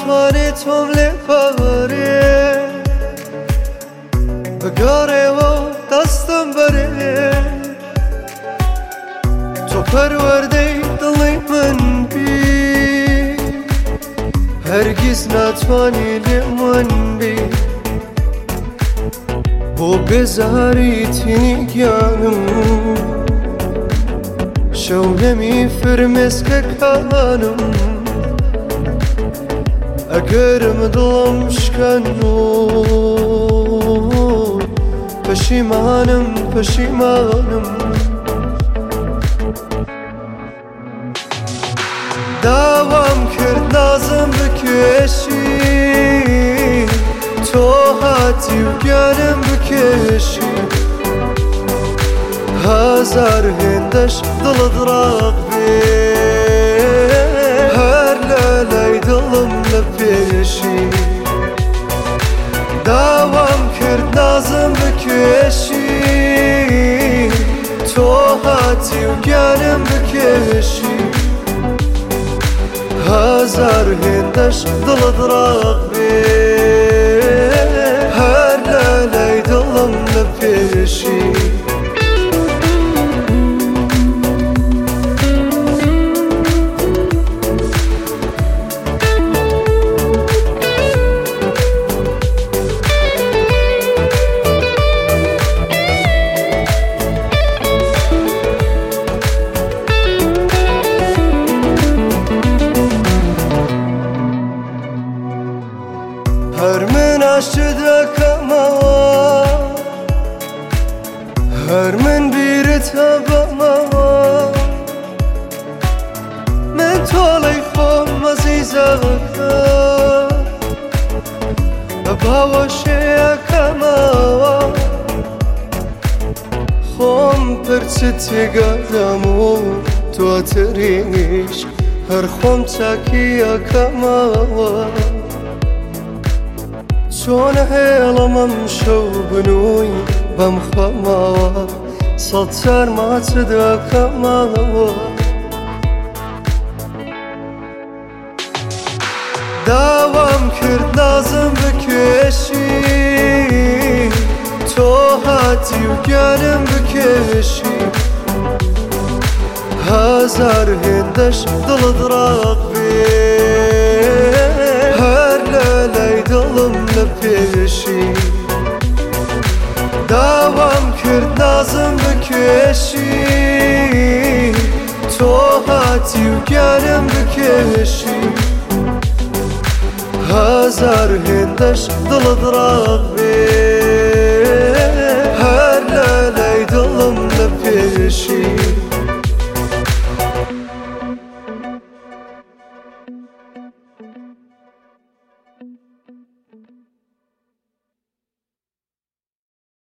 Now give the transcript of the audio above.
ناتوانێت تۆم لێ پارێ بگەڕێەوە دەستم بەرێ تۆ پەروەردەی دڵی من بی هەرگیز ناتوانی لێمان بی بۆ بێزاری تینی گیانم شەونەمی فرمێسکەکانم ئەگەرم دڵم شکەن و پەشیمانم داوام کرد نازم بکێشی تۆ هاتی و گیانم بکێشی هەزار هێندەش دڵت ڕاق بێ هەر لە لای دڵم لە پێشی داوام کرد نازم بکێشی تۆ هاتی و گیانم بکێشی هەزار هێندەش دڵت ڕاق بێ هەر لە لای دڵم لە پێشی هەر من عاشق دەکەمەوە هەر من بیرت هەبەمەوە من تۆڵەی خۆم ئەزیزەکە بە باوەشەیەکەمەوە خۆم پرچت تێگەدەم و دواتریش هەر خۆم چاکیەکەمەوە چۆن هێڵەمەم شەو بنووی بەم خەمەوە سەد جار ماچ دەکەمەوە داوام کرد نازم بکێشی تۆ هاتی و گیانم بکێشی هەزار هێندەش دڵت ڕاق بێ هەر لە لای دڵم لە پێشی داوام کرد نازم بکێشی تۆ هاتی و گیانم بکێشی هەزار هێندەش دڵت ڕاق بێ هەر لە لای دڵم لە پێشی